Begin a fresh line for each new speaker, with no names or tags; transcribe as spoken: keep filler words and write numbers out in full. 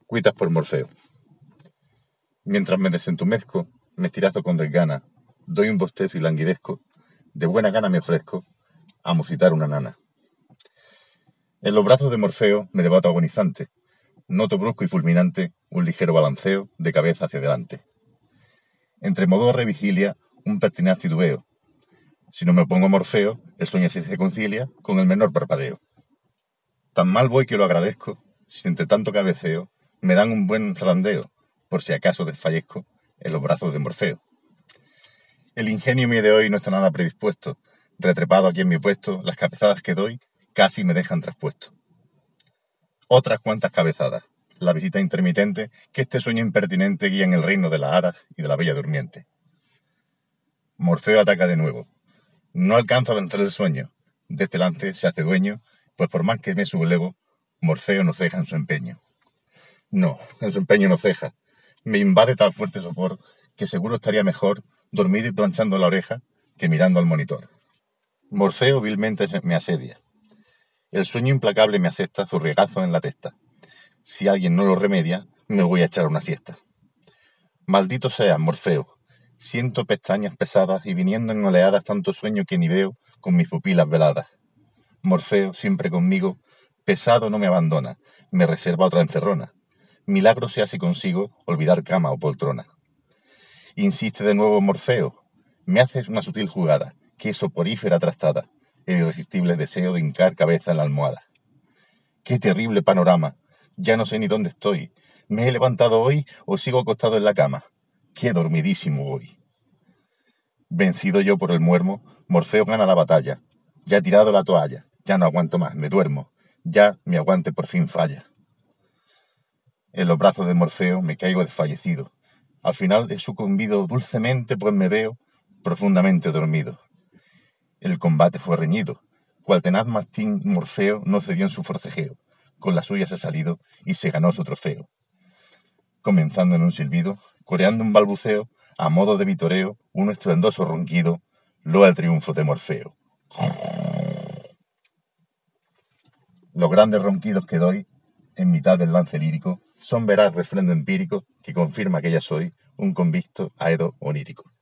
Cuitas por Morfeo. Mientras me desentumezco, me estirazo con desgana, doy un bostezo y languidezco, de buena gana me ofrezco a musitar una nana. En los brazos de Morfeo me debato agonizante, noto brusco y fulminante un ligero balanceo de cabeza hacia adelante. Entre modorra y vigilia, un pertinaz titubeo. Si no me pongo Morfeo, el sueño se concilia con el menor parpadeo. Tan mal voy que lo agradezco, si entre tanto cabeceo me dan un buen zarandeo, por si acaso desfallezco en los brazos de Morfeo. El ingenio mío de hoy no está nada predispuesto, retrepado aquí en mi puesto, las cabezadas que doy casi me dejan traspuesto. Otras cuantas cabezadas, la visita intermitente que este sueño impertinente guía en el reino de las hadas y de la bella durmiente. Morfeo ataca de nuevo. No alcanzo a vencer el sueño. De este lance se hace dueño, pues por más que me sublevo, Morfeo no ceja en su empeño. No, en su empeño no ceja. Me invade tal fuerte sopor que seguro estaría mejor dormido y planchando la oreja que mirando al monitor. Morfeo vilmente me asedia. El sueño implacable me asesta su regazo en la testa. Si alguien no lo remedia, me voy a echar una siesta. Maldito sea, Morfeo. Siento pestañas pesadas y viniendo en oleadas tanto sueño que ni veo con mis pupilas veladas. Morfeo, siempre conmigo, pesado no me abandona, me reserva otra encerrona. Milagro se hace consigo olvidar cama o poltrona. Insiste de nuevo Morfeo, me haces una sutil jugada, que es soporífera trastada, el irresistible deseo de hincar cabeza en la almohada. ¡Qué terrible panorama! Ya no sé ni dónde estoy. ¿Me he levantado hoy o sigo acostado en la cama? ¡Qué dormidísimo voy! Vencido yo por el muermo, Morfeo gana la batalla. Ya he tirado la toalla, ya no aguanto más, me duermo. Ya mi aguante por fin falla. En los brazos de Morfeo me caigo desfallecido. Al final he sucumbido dulcemente, pues me veo profundamente dormido. El combate fue reñido. Cual tenaz mastín Morfeo no cedió en su forcejeo. Con la suya se ha salido y se ganó su trofeo. Comenzando en un silbido, coreando un balbuceo, a modo de vitoreo, un estruendoso ronquido, loa el triunfo de Morfeo. Los grandes ronquidos que doy, en mitad del lance lírico, son veraz refrendo empírico que confirma que ya soy un convicto aedo onírico.